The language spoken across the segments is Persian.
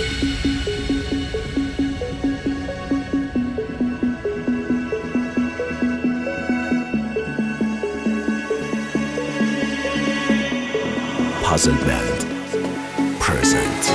Puzzle Band present.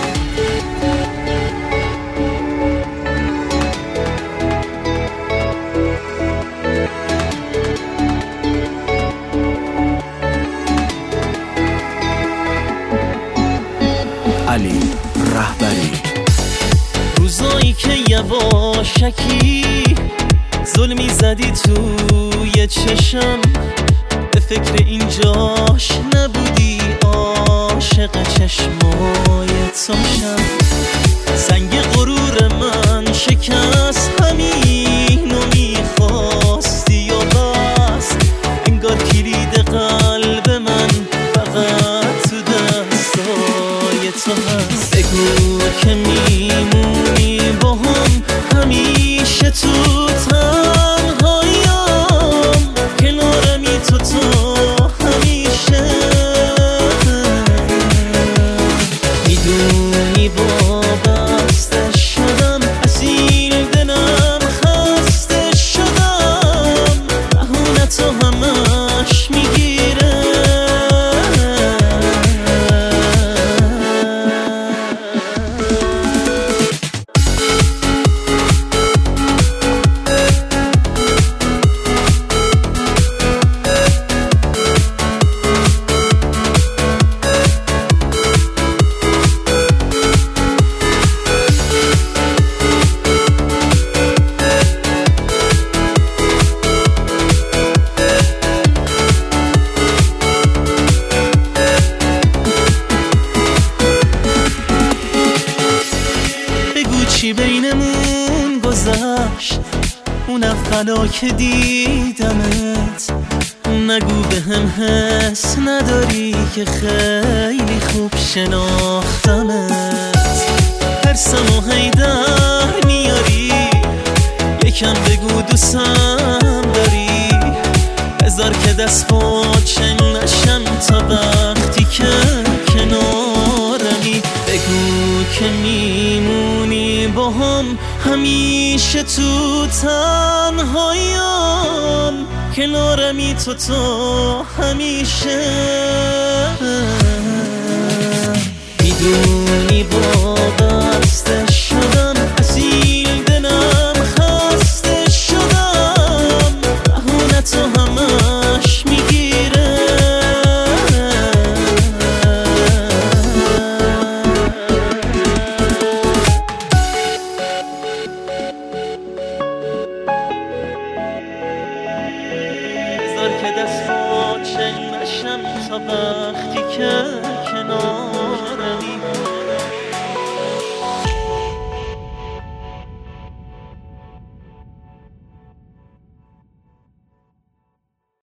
علی رهبری. روزایی که یواشکی ظلمی زدی توی چشم، به فکر اینجاش نبودی، عاشق چشمای تاشم. سنگ غرور من شکست، همینو میخواستی و بس. انگار کلید قلب من فقط تو دستای تو هست. بگو که میمونی با هم همیشه تو تنهاییم، کنارمی تو همیشه. میدونی وابسته شدم، اسیر دلم خسته شدم، بهونه تو همش میگیره. چی بینمون گذشت اون اولا که دیدمت؟ نگو به هم حس نداری که خیلی خوب شناختمت. ترسم و هیدر میاری، یکم بگو دوستم داری. بذار که دست پاچه نشم تا وقتی که کنارمی. بگو که میمونی با هم همیشه تو تنهاییم، کنارمی تو همیشه. میدونی وابسته شدم، اسیر دلم خسته شدم، بهونه تو همش میگیره. بذار که دست پاچه نشم تا وقتی که کنار